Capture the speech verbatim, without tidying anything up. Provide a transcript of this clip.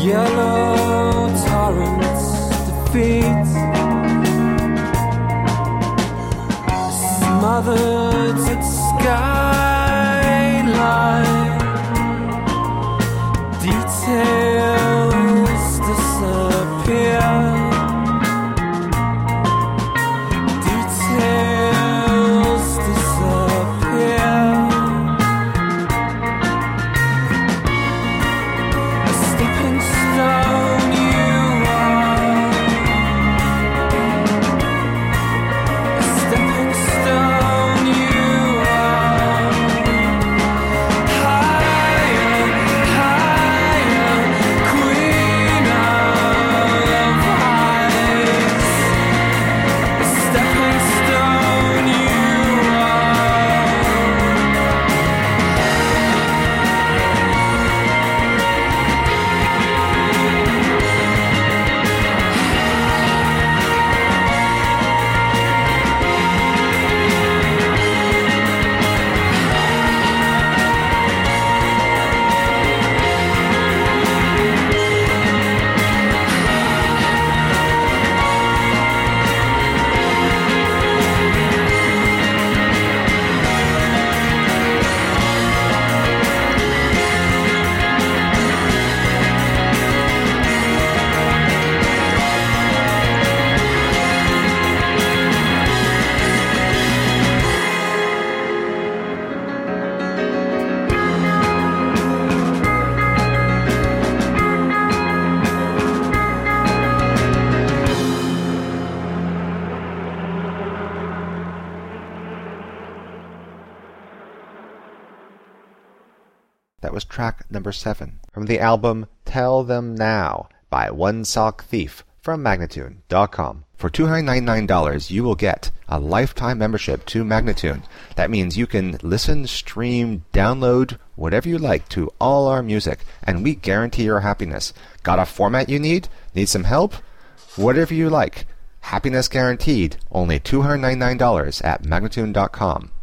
Yellow torrents defeat, smothered at skyline, details disappear, details disappear. A stepping stone you are, a stepping stone you are. Higher, higher, queen of heights. A stepping stone you That was track number seven from the album Tell Them Now by One Sock Thief from Magnatune dot com. For two hundred ninety-nine dollars, you will get a lifetime membership to Magnatune. That means you can listen, stream, download, whatever you like to all our music, and we guarantee your happiness. Got a format you need? Need some help? Whatever you like. Happiness guaranteed. Only two hundred ninety-nine dollars at Magnatune dot com.